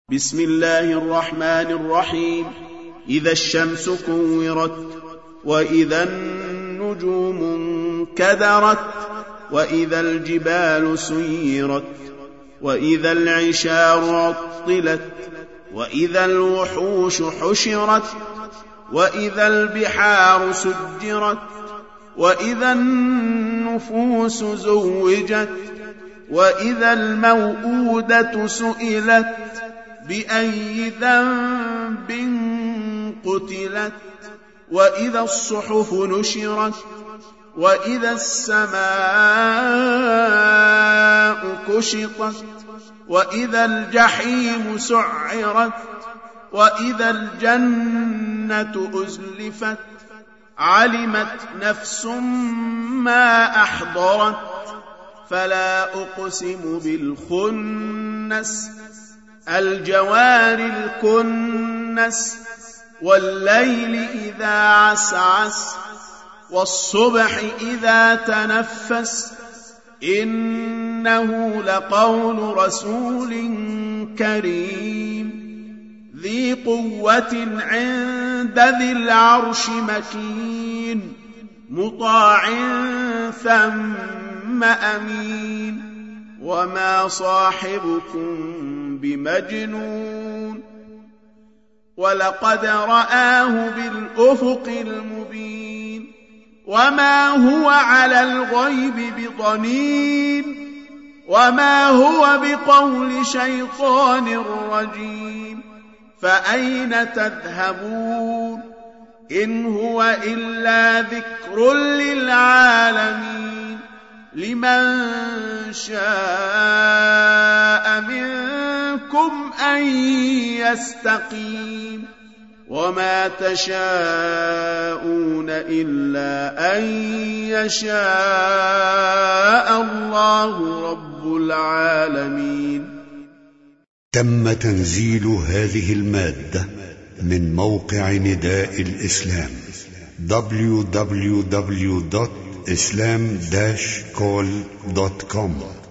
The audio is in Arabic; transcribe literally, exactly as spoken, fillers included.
بسم الله الرحمن الرحيم. إذا الشمس كورت، وإذا النجوم انكدرت، وإذا الجبال سيرت، وإذا العشار عطلت، وإذا الوحوش حشرت، وإذا البحار سجرت، وإذا النفوس زوجت، وإذا الموءودة سئلت بأي ذنب قتلت، وإذا الصحف نشرت، وإذا السماء كشطت، وإذا الجحيم سعرت، وإذا الجنة أزلفت، علمت نفس ما أحضرت. فلا أقسم بالخنس، الجوار الكنس، والليل إذا عسعس، والصبح إذا تنفس، إنه لقول رسول كريم ذي قوة عند ذي العرش مكين، مطاع ثم أمين. وما صاحبكم بمجنون، ولقد رآه بالأفق المبين. وما هو على الغيب بضنين، وما هو بقول شيطان رجيم. فأين تذهبون؟ إن هو إلا ذكر للعالمين، لمن شاء منكم أن يستقيم. وما تشاءون إلا أن يشاء الله رب العالمين. تم تنزيل هذه المادة من موقع نداء الإسلام دبليو دبليو دبليو دوت إسلام داش كول دوت كوم.